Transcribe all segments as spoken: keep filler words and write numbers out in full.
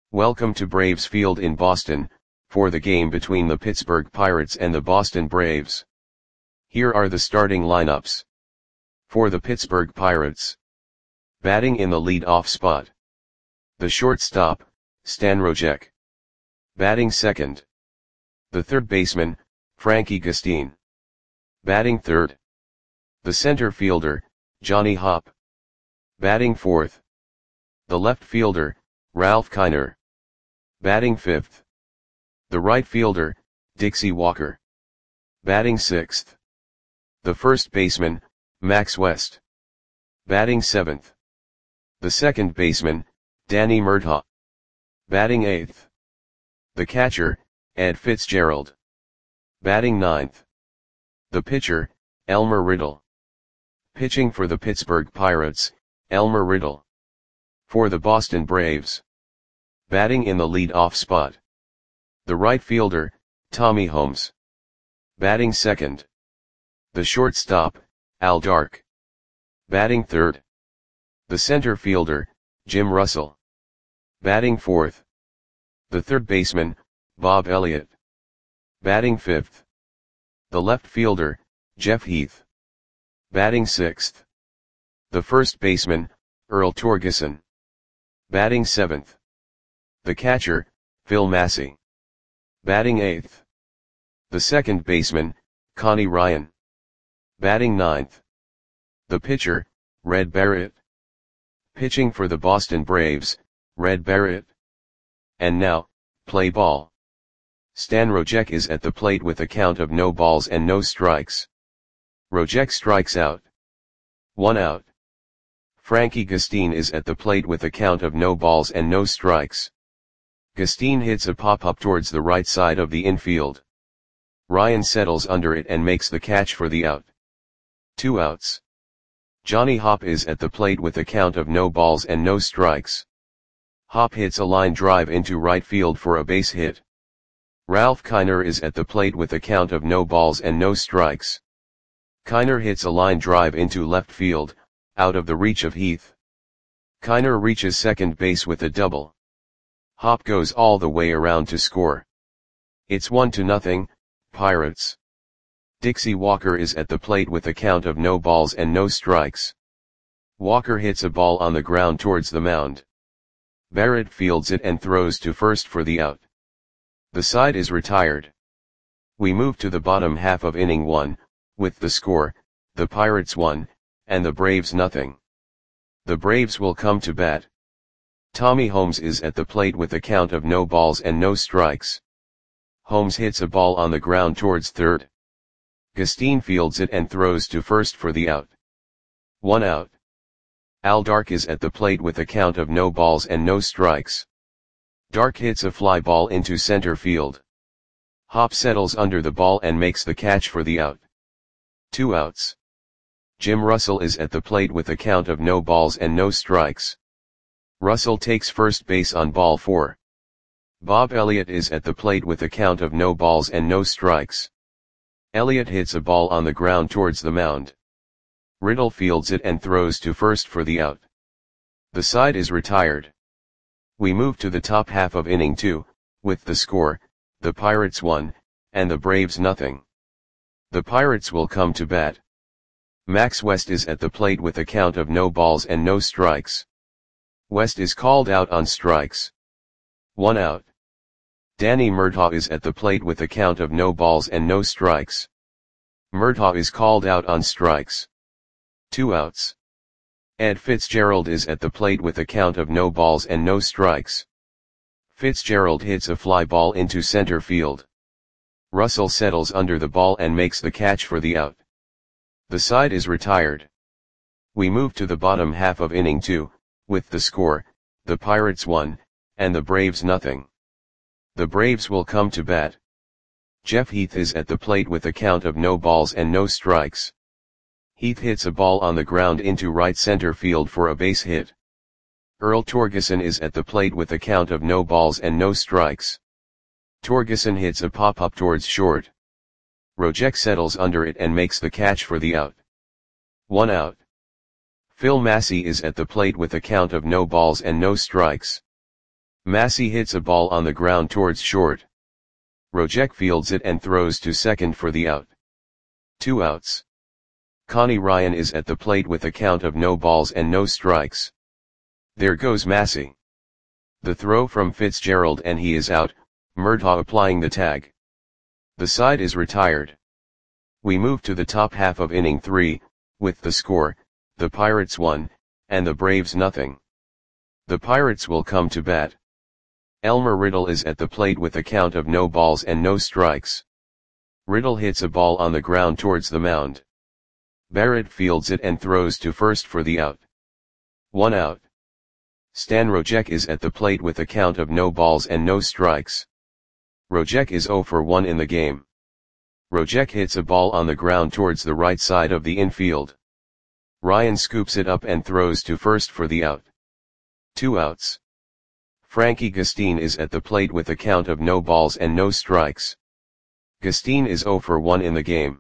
Welcome to Braves Field in Boston, for the game between the Pittsburgh Pirates and the Boston Braves. Here are the starting lineups. For the Pittsburgh Pirates. Batting in the lead-off spot. The shortstop, Stan Rojek. Batting second. The third baseman, Frankie Gustin. Batting third. The center fielder, Johnny Hopp. Batting fourth. The left fielder, Ralph Kiner. Batting fifth. The right fielder, Dixie Walker. Batting sixth. The first baseman, Max West. Batting seventh. The second baseman, Danny Murtaugh. Batting eighth. The catcher, Ed Fitzgerald. Batting ninth. The pitcher, Elmer Riddle. Pitching for the Pittsburgh Pirates, Elmer Riddle. For the Boston Braves. Batting in the lead-off spot. The right fielder, Tommy Holmes. Batting second. The shortstop, Al Dark. Batting third. The center fielder, Jim Russell. Batting fourth. The third baseman, Bob Elliott. Batting fifth. The left fielder, Jeff Heath. Batting sixth. The first baseman, Earl Torgeson. Batting seventh. The catcher, Phil Massey. Batting eighth. The second baseman, Connie Ryan. Batting ninth. The pitcher, Red Barrett. Pitching for the Boston Braves, Red Barrett. And now, play ball. Stan Rojek is at the plate with a count of no balls and no strikes. Rojek strikes out. One out. Frankie Gustin is at the plate with a count of no balls and no strikes. Gustin hits a pop-up towards the right side of the infield. Ryan settles under it and makes the catch for the out. Two outs. Johnny Hopp is at the plate with a count of no balls and no strikes. Hopp hits a line drive into right field for a base hit. Ralph Kiner is at the plate with a count of no balls and no strikes. Kiner hits a line drive into left field, out of the reach of Heath. Kiner reaches second base with a double. Hopp goes all the way around to score. It's one to nothing, Pirates. Dixie Walker is at the plate with a count of no balls and no strikes. Walker hits a ball on the ground towards the mound. Barrett fields it and throws to first for the out. The side is retired. We move to the bottom half of inning one, with the score, the Pirates one, and the Braves nothing. The Braves will come to bat. Tommy Holmes is at the plate with a count of no balls and no strikes. Holmes hits a ball on the ground towards third. Gustin fields it and throws to first for the out. One out. Al Dark is at the plate with a count of no balls and no strikes. Dark hits a fly ball into center field. Hopp settles under the ball and makes the catch for the out. Two outs. Jim Russell is at the plate with a count of no balls and no strikes. Russell takes first base on ball four. Bob Elliott is at the plate with a count of no balls and no strikes. Elliott hits a ball on the ground towards the mound. Riddle fields it and throws to first for the out. The side is retired. We move to the top half of inning two, with the score, the Pirates one, and the Braves nothing. The Pirates will come to bat. Max West is at the plate with a count of no balls and no strikes. West is called out on strikes. One out. Danny Murtaugh is at the plate with a count of no balls and no strikes. Murtaugh is called out on strikes. Two outs. Ed Fitzgerald is at the plate with a count of no balls and no strikes. Fitzgerald hits a fly ball into center field. Russell settles under the ball and makes the catch for the out. The side is retired. We move to the bottom half of inning two, with the score, the Pirates one, and the Braves nothing. The Braves will come to bat. Jeff Heath is at the plate with a count of no balls and no strikes. Heath hits a ball on the ground into right center field for a base hit. Earl Torgeson is at the plate with a count of no balls and no strikes. Torgeson hits a pop-up towards short. Rojek settles under it and makes the catch for the out. One out. Phil Massey is at the plate with a count of no balls and no strikes. Massey hits a ball on the ground towards short. Rojek fields it and throws to second for the out. Two outs. Connie Ryan is at the plate with a count of no balls and no strikes. There goes Massey. The throw from Fitzgerald and he is out, Murtaugh applying the tag. The side is retired. We move to the top half of inning three, with the score, the Pirates one, and the Braves nothing. The Pirates will come to bat. Elmer Riddle is at the plate with a count of no balls and no strikes. Riddle hits a ball on the ground towards the mound. Barrett fields it and throws to first for the out. One out. Stan Rojek is at the plate with a count of no balls and no strikes. Rojek is oh for one in the game. Rojek hits a ball on the ground towards the right side of the infield. Ryan scoops it up and throws to first for the out. Two outs. Frankie Gustin is at the plate with a count of no balls and no strikes. Gustin is oh for one in the game.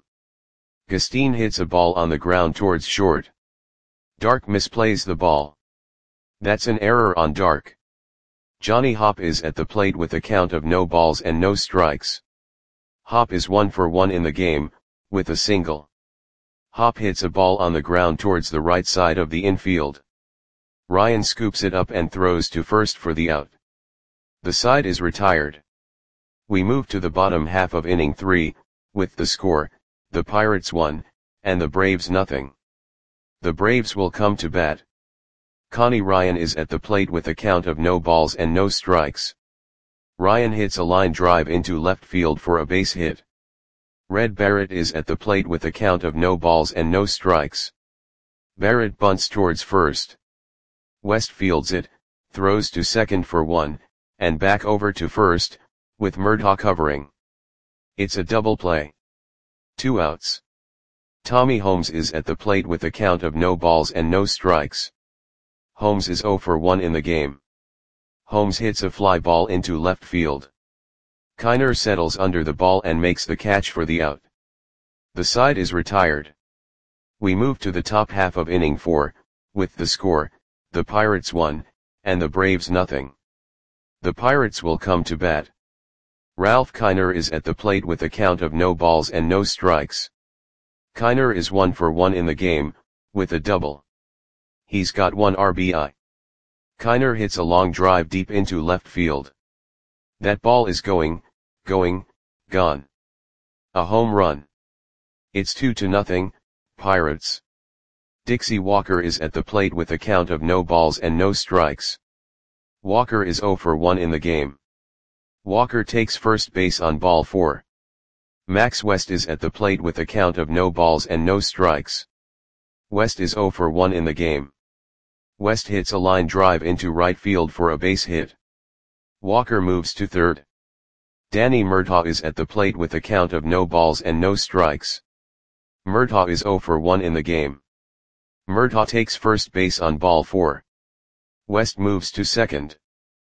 Gustin hits a ball on the ground towards short. Dark misplays the ball. That's an error on Dark. Johnny Hopp is at the plate with a count of no balls and no strikes. Hopp is one for one in the game, with a single. Hopp hits a ball on the ground towards the right side of the infield. Ryan scoops it up and throws to first for the out. The side is retired. We move to the bottom half of inning three, with the score, the Pirates one, and the Braves nothing. The Braves will come to bat. Connie Ryan is at the plate with a count of no balls and no strikes. Ryan hits a line drive into left field for a base hit. Red Barrett is at the plate with a count of no balls and no strikes. Barrett bunts towards first. West fields it, throws to second for one, and back over to first, with Murtaugh covering. It's a double play. Two outs. Tommy Holmes is at the plate with a count of no balls and no strikes. Holmes is oh for one in the game. Holmes hits a fly ball into left field. Kiner settles under the ball and makes the catch for the out. The side is retired. We move to the top half of inning four, with the score, the Pirates one, and the Braves nothing. The Pirates will come to bat. Ralph Kiner is at the plate with a count of no balls and no strikes. Kiner is one for one in the game, with a double. He's got one R B I. Kiner hits a long drive deep into left field. That ball is going, going, gone. A home run. It's two to nothing, Pirates. Dixie Walker is at the plate with a count of no balls and no strikes. Walker is oh for one in the game. Walker takes first base on ball four. Max West is at the plate with a count of no balls and no strikes. West is oh for one in the game. West hits a line drive into right field for a base hit. Walker moves to third. Danny Murtaugh is at the plate with a count of no balls and no strikes. Murtaugh is oh for one in the game. Murtaugh takes first base on ball four. West moves to second.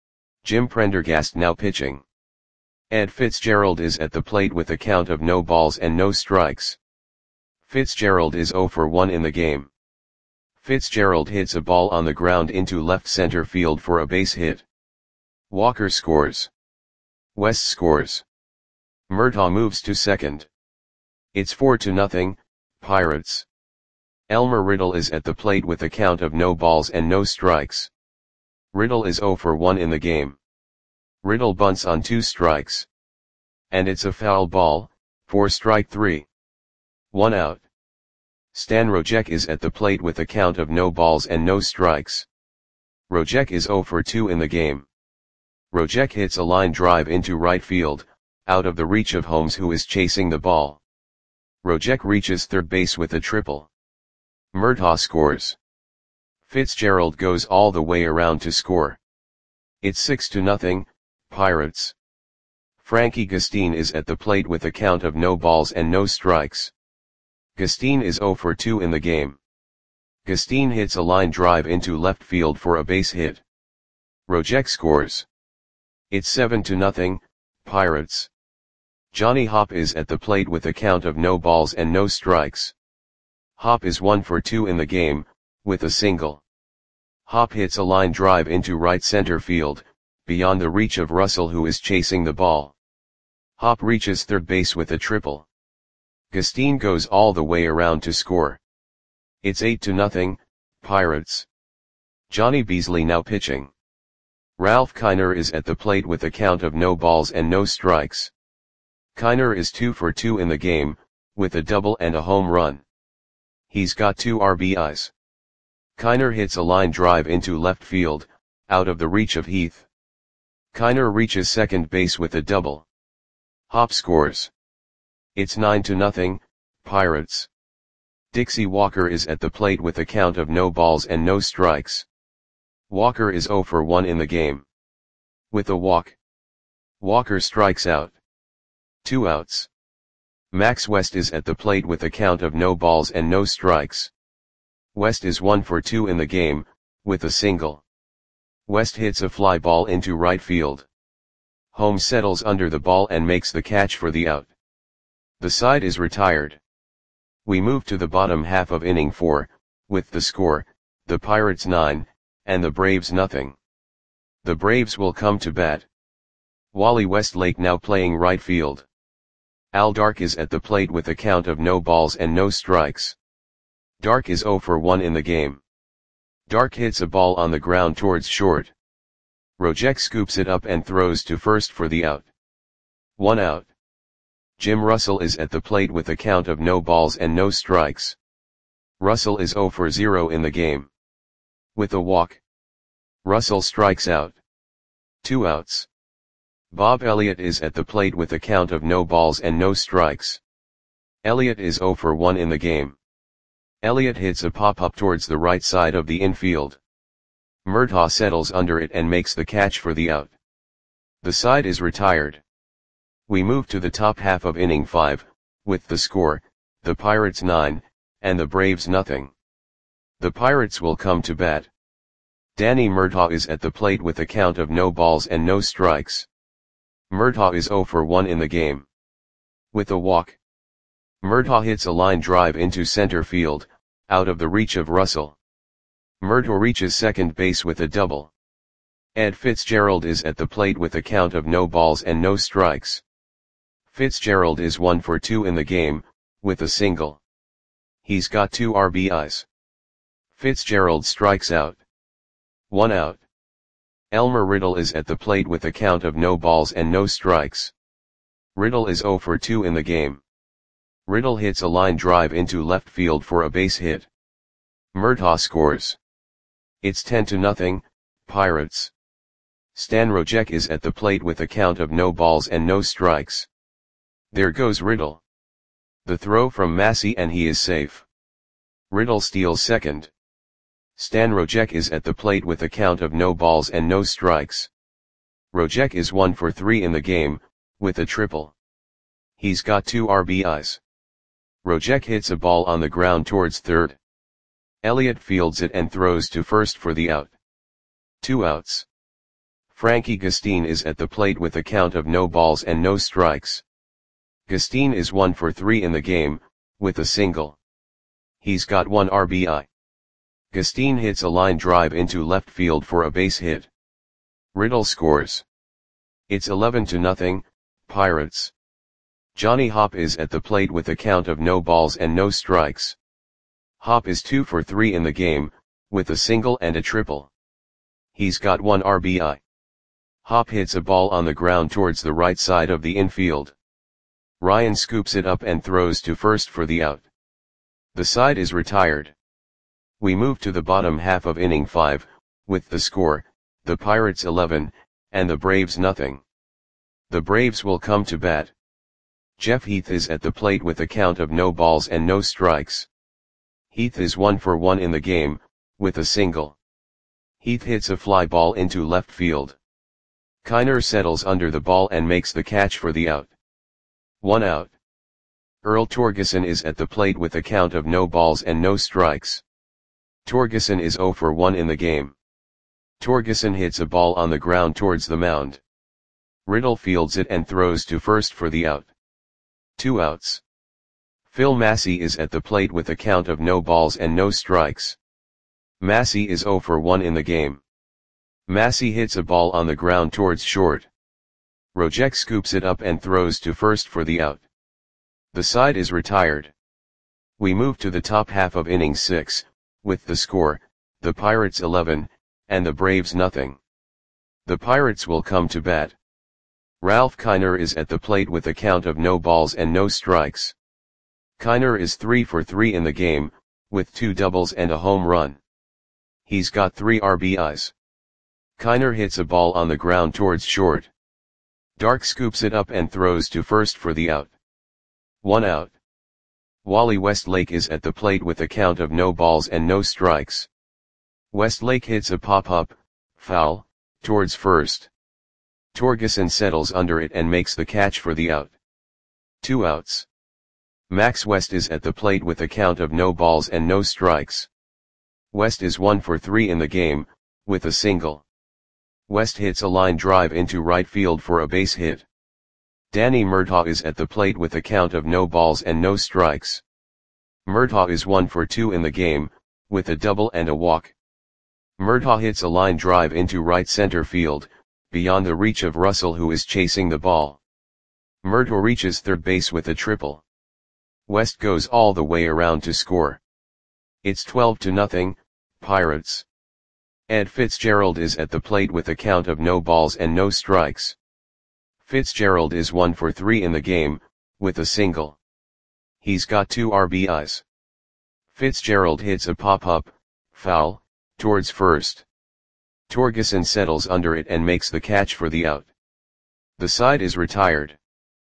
Jim Prendergast now pitching. Ed Fitzgerald is at the plate with a count of no balls and no strikes. Fitzgerald is oh for one in the game. Fitzgerald hits a ball on the ground into left center field for a base hit. Walker scores. West scores. Murtaugh moves to second. It's four to nothing, Pirates. Elmer Riddle is at the plate with a count of no balls and no strikes. Riddle is oh for one in the game. Riddle bunts on two strikes. And it's a foul ball, for strike three. One out. Stan Rojek is at the plate with a count of no balls and no strikes. Rojek is oh for two in the game. Rojek hits a line drive into right field, out of the reach of Holmes who is chasing the ball. Rojek reaches third base with a triple. Murtaugh scores. Fitzgerald goes all the way around to score. It's six to nothing, Pirates. Frankie Gustin is at the plate with a count of no balls and no strikes. Gustin is oh for two in the game. Gustin hits a line drive into left field for a base hit. Rojek scores. It's seven to nothing, Pirates. Johnny Hopp is at the plate with a count of no balls and no strikes. Hopp is one for two in the game, with a single. Hopp hits a line drive into right center field, beyond the reach of Russell, who is chasing the ball. Hop reaches third base with a triple. Gustin goes all the way around to score. It's eight to nothing, Pirates. Johnny Beasley now pitching. Ralph Kiner is at the plate with a count of no balls and no strikes. Kiner is two for two in the game, with a double and a home run. He's got two R B Is. Kiner hits a line drive into left field, out of the reach of Heath. Kiner reaches second base with a double. Hop scores. It's nine to nothing, Pirates. Dixie Walker is at the plate with a count of no balls and no strikes. Walker is zero for one in the game. With a walk, Walker strikes out. Two outs. Max West is at the plate with a count of no balls and no strikes. West is one for two in the game, with a single. West hits a fly ball into right field. Holmes settles under the ball and makes the catch for the out. The side is retired. We move to the bottom half of inning four, with the score, the Pirates nine, and the Braves nothing. The Braves will come to bat. Wally Westlake now playing right field. Al Dark is at the plate with a count of no balls and no strikes. Dark is zero for one in the game. Dark hits a ball on the ground towards short. Rojek scoops it up and throws to first for the out. One out. Jim Russell is at the plate with a count of no balls and no strikes. Russell is zero for zero in the game. With a walk, Russell strikes out. Two outs. Bob Elliott is at the plate with a count of no balls and no strikes. Elliott is zero for one in the game. Elliott hits a pop-up towards the right side of the infield. Murtaugh settles under it and makes the catch for the out. The side is retired. We move to the top half of inning five, with the score, the Pirates nine, and the Braves nothing. The Pirates will come to bat. Danny Murtaugh is at the plate with a count of no balls and no strikes. Murtaugh is zero for one in the game. With a walk, Murtaugh hits a line drive into center field, out of the reach of Russell. Murtaugh reaches second base with a double. Ed Fitzgerald is at the plate with a count of no balls and no strikes. Fitzgerald is one for two in the game, with a single. He's got two R B Is. Fitzgerald strikes out. One out. Elmer Riddle is at the plate with a count of no balls and no strikes. Riddle is zero for two in the game. Riddle hits a line drive into left field for a base hit. Murtaugh scores. It's ten to nothing, Pirates. Stan Rojek is at the plate with a count of no balls and no strikes. There goes Riddle. The throw from Massey and he is safe. Riddle steals second. Stan Rojek is at the plate with a count of no balls and no strikes. Rojek is one for three in the game, with a triple. He's got two R B Is. Rojek hits a ball on the ground towards third. Elliott fields it and throws to first for the out. Two outs. Frankie Gustin is at the plate with a count of no balls and no strikes. Gustin is one for three in the game, with a single. He's got one R B I. Gustin hits a line drive into left field for a base hit. Riddle scores. It's eleven to nothing, Pirates. Johnny Hop is at the plate with a count of no balls and no strikes. Hop is two for three in the game, with a single and a triple. He's got one R B I. Hop hits a ball on the ground towards the right side of the infield. Ryan scoops it up and throws to first for the out. The side is retired. We move to the bottom half of inning five, with the score, the Pirates eleven, and the Braves nothing. The Braves will come to bat. Jeff Heath is at the plate with a count of no balls and no strikes. Heath is one for one in the game, with a single. Heath hits a fly ball into left field. Kiner settles under the ball and makes the catch for the out. One out. Earl Torgeson is at the plate with a count of no balls and no strikes. Torgeson is zero for one in the game. Torgeson hits a ball on the ground towards the mound. Riddle fields it and throws to first for the out. Two outs. Phil Massey is at the plate with a count of no balls and no strikes. Massey is zero for one in the game. Massey hits a ball on the ground towards short. Rojek scoops it up and throws to first for the out. The side is retired. We move to the top half of inning six, with the score, the Pirates eleven, and the Braves nothing. The Pirates will come to bat. Ralph Kiner is at the plate with a count of no balls and no strikes. Kiner is three for three in the game, with two doubles and a home run. He's got three R B Is. Kiner hits a ball on the ground towards short. Dark scoops it up and throws to first for the out. One out. Wally Westlake is at the plate with a count of no balls and no strikes. Westlake hits a pop-up, foul, towards first. Torgeson settles under it and makes the catch for the out. Two outs. Max West is at the plate with a count of no balls and no strikes. West is one for three in the game, with a single. West hits a line drive into right field for a base hit. Danny Murtaugh is at the plate with a count of no balls and no strikes. Murtaugh is one for two in the game, with a double and a walk. Murtaugh hits a line drive into right center field, beyond the reach of Russell who is chasing the ball. Murtaugh reaches third base with a triple. West goes all the way around to score. It's twelve to nothing, Pirates. Ed Fitzgerald is at the plate with a count of no balls and no strikes. Fitzgerald is one for three in the game, with a single. He's got two R B Is. Fitzgerald hits a pop-up, foul, towards first. Torgeson settles under it and makes the catch for the out. The side is retired.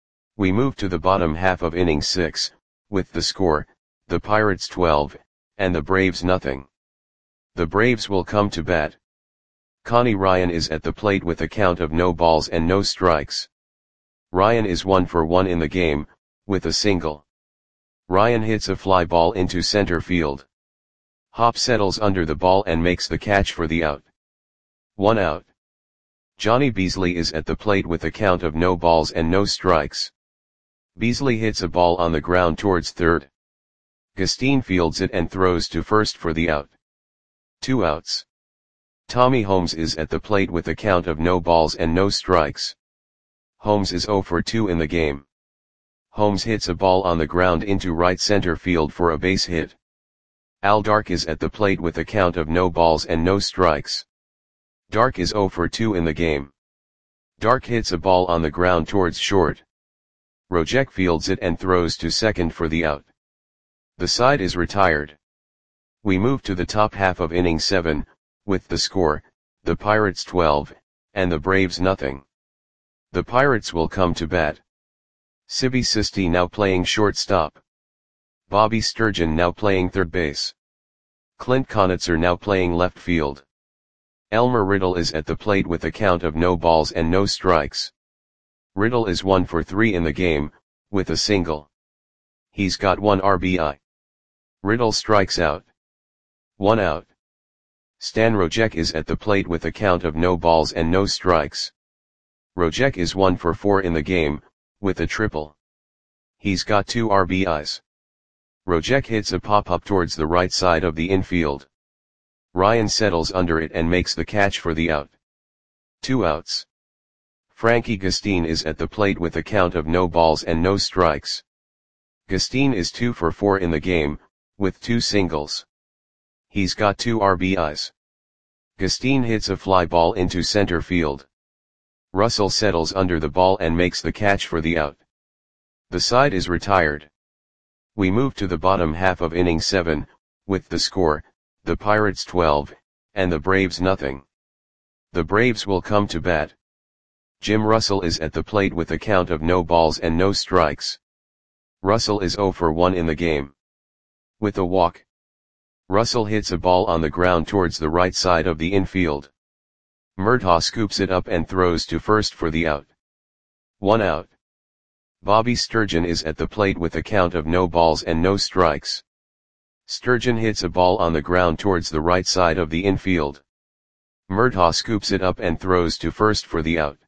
We move to the bottom half of inning six, with the score, the Pirates twelve, and the Braves nothing. The Braves will come to bat. Connie Ryan is at the plate with a count of no balls and no strikes. Ryan is one for one in the game, with a single. Ryan hits a fly ball into center field. Hop settles under the ball and makes the catch for the out. One out. Johnny Beasley is at the plate with a count of no balls and no strikes. Beasley hits a ball on the ground towards third. Gustine fields it and throws to first for the out. Two outs. Tommy Holmes is at the plate with a count of no balls and no strikes. Holmes is zero for two in the game. Holmes hits a ball on the ground into right center field for a base hit. Al Dark is at the plate with a count of no balls and no strikes. Dark is zero for two in the game. Dark hits a ball on the ground towards short. Rojek fields it and throws to second for the out. The side is retired. We move to the top half of inning seven, with the score, the Pirates twelve, and the Braves nothing. The Pirates will come to bat. Sibby Sisti now playing shortstop. Bobby Sturgeon now playing third base. Clint Conitzer now playing left field. Elmer Riddle is at the plate with a count of no balls and no strikes. Riddle is one for three in the game, with a single. He's got one R B I. Riddle strikes out. One out. Stan Rojek is at the plate with a count of no balls and no strikes. Rojek is one for four in the game, with a triple. He's got two R B Is. Rojek hits a pop-up towards the right side of the infield. Ryan settles under it and makes the catch for the out. Two outs. Frankie Gustine is at the plate with a count of no balls and no strikes. Gustine is two for four in the game, with two singles. He's got two R B Is. Gustine hits a fly ball into center field. Russell settles under the ball and makes the catch for the out. The side is retired. We move to the bottom half of inning seven, with the score, the Pirates twelve, and the Braves nothing. The Braves will come to bat. Jim Russell is at the plate with a count of no balls and no strikes. Russell is zero for one in the game. With a walk. Russell hits a ball on the ground towards the right side of the infield. Murtaugh scoops it up and throws to first for the out. One out. Bobby Sturgeon is at the plate with a count of no balls and no strikes. Sturgeon hits a ball on the ground towards the right side of the infield. Murtaugh scoops it up and throws to first for the out.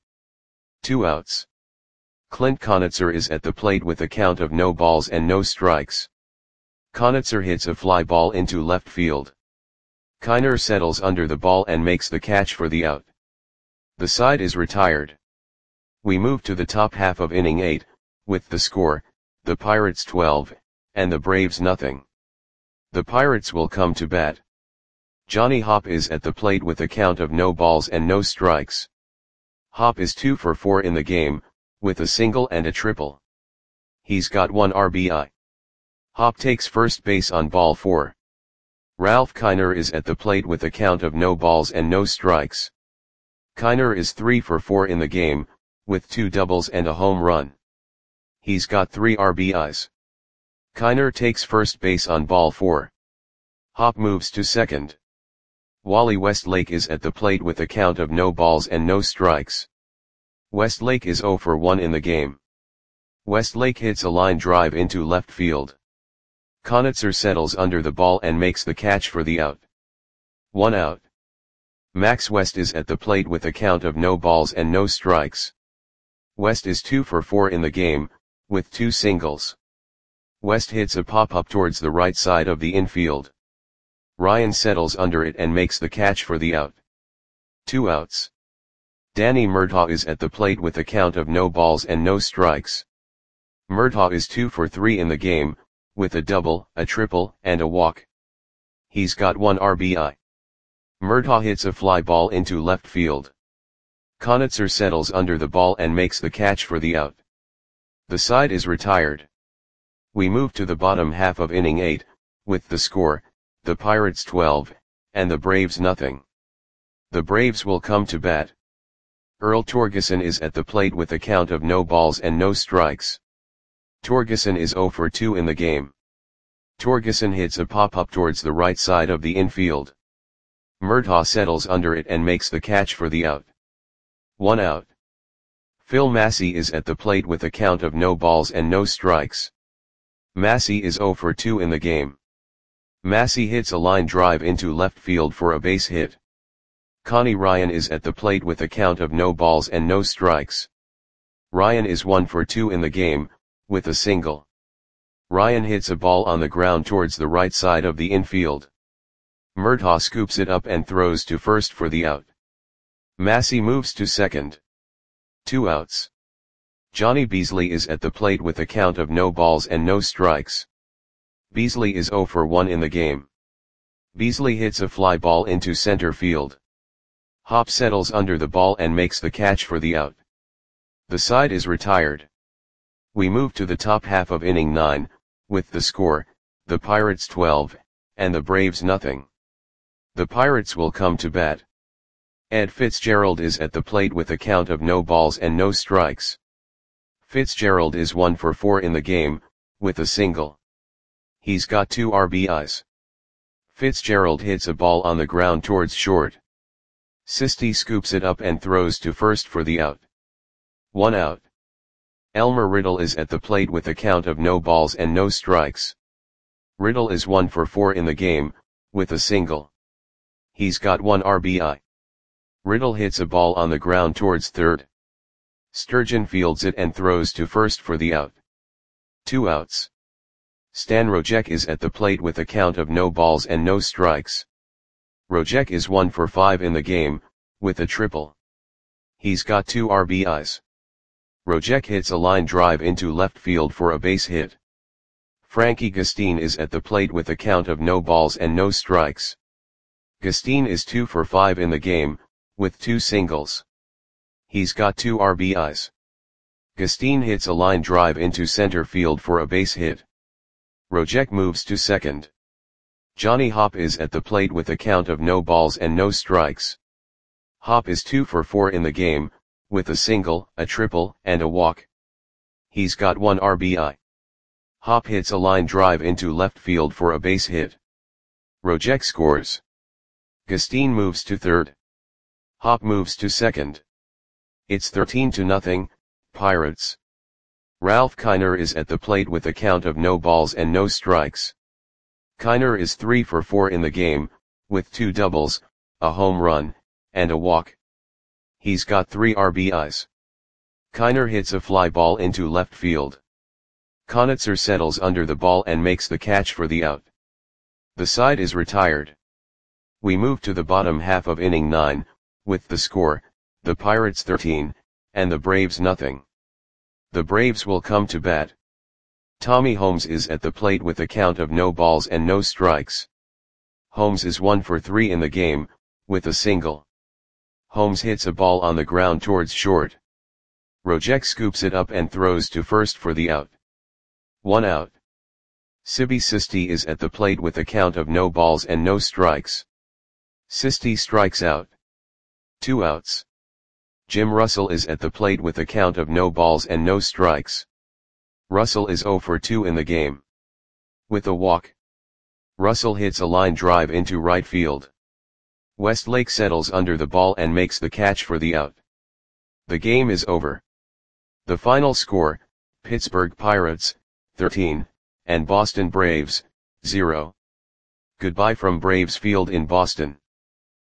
Two outs. Clint Conitzer is at the plate with a count of no balls and no strikes. Conitzer hits a fly ball into left field. Kiner settles under the ball and makes the catch for the out. The side is retired. We move to the top half of inning eight, with the score, the Pirates twelve, and the Braves nothing. The Pirates will come to bat. Johnny Hopp is at the plate with a count of no balls and no strikes. Hopp is two for four in the game, with a single and a triple. He's got one R B I. Hopp takes first base on ball four. Ralph Kiner is at the plate with a count of no balls and no strikes. Kiner is three for four in the game, with two doubles and a home run. He's got three R B Is. Kiner takes first base on ball four. Hopp moves to second. Wally Westlake is at the plate with a count of no balls and no strikes. Westlake is zero for one in the game. Westlake hits a line drive into left field. Conitzer settles under the ball and makes the catch for the out. One out. Max West is at the plate with a count of no balls and no strikes. West is two for four in the game, with two singles. West hits a pop-up towards the right side of the infield. Ryan settles under it and makes the catch for the out. Two outs. Danny Murtaugh is at the plate with a count of no balls and no strikes. Murtaugh is two for three in the game, with a double, a triple, and a walk. He's got one R B I. Murtaugh hits a fly ball into left field. Conitzer settles under the ball and makes the catch for the out. The side is retired. We move to the bottom half of inning eight, with the score, the Pirates twelve, and the Braves nothing. The Braves will come to bat. Earl Torgeson is at the plate with a count of no balls and no strikes. Torgeson is zero for two in the game. Torgeson hits a pop-up towards the right side of the infield. Murtaugh settles under it and makes the catch for the out. One out. Phil Massey is at the plate with a count of no balls and no strikes. Massey is zero for two in the game. Massey hits a line drive into left field for a base hit. Connie Ryan is at the plate with a count of no balls and no strikes. Ryan is one for two in the game, with a single. Ryan hits a ball on the ground towards the right side of the infield. Murtaugh scoops it up and throws to first for the out. Massey moves to second. Two outs. Johnny Beasley is at the plate with a count of no balls and no strikes. Beasley is zero for one in the game. Beasley hits a fly ball into center field. Hopp settles under the ball and makes the catch for the out. The side is retired. We move to the top half of inning nine, with the score, the Pirates twelve, and the Braves nothing. The Pirates will come to bat. Ed Fitzgerald is at the plate with a count of no balls and no strikes. Fitzgerald is one for four in the game, with a single. He's got two R B Is. Fitzgerald hits a ball on the ground towards short. Sisti scoops it up and throws to first for the out. One out. Elmer Riddle is at the plate with a count of no balls and no strikes. Riddle is one for four in the game, with a single. He's got one R B I. Riddle hits a ball on the ground towards third. Sturgeon fields it and throws to first for the out. Two outs. Stan Rojek is at the plate with a count of no balls and no strikes. Rojek is one for five in the game, with a triple. He's got two R B Is. Rojek hits a line drive into left field for a base hit. Frankie Gustine is at the plate with a count of no balls and no strikes. Gustine is two for five in the game, with two singles. He's got two R B Is. Gustine hits a line drive into center field for a base hit. Rojek moves to second. Johnny Hopp is at the plate with a count of no balls and no strikes. Hopp is two for four in the game, with a single, a triple, and a walk. He's got one R B I. Hopp hits a line drive into left field for a base hit. Rojek scores. Gustine moves to third. Hopp moves to second. It's thirteen to nothing, Pirates. Ralph Kiner is at the plate with a count of no balls and no strikes. Kiner is three for four in the game, with two doubles, a home run, and a walk. He's got three R B Is. Kiner hits a fly ball into left field. Conitzer settles under the ball and makes the catch for the out. The side is retired. We move to the bottom half of inning nine, with the score, the Pirates thirteen, and the Braves nothing. The Braves will come to bat. Tommy Holmes is at the plate with a count of no balls and no strikes. Holmes is one for three in the game, with a single. Holmes hits a ball on the ground towards short. Rojek scoops it up and throws to first for the out. One out. Sibi Sisti is at the plate with a count of no balls and no strikes. Sisti strikes out. Two outs. Jim Russell is at the plate with a count of no balls and no strikes. Russell is zero for two in the game. With a walk. Russell hits a line drive into right field. Westlake settles under the ball and makes the catch for the out. The game is over. The final score, Pittsburgh Pirates, thirteen, and Boston Braves, zero. Goodbye from Braves Field in Boston.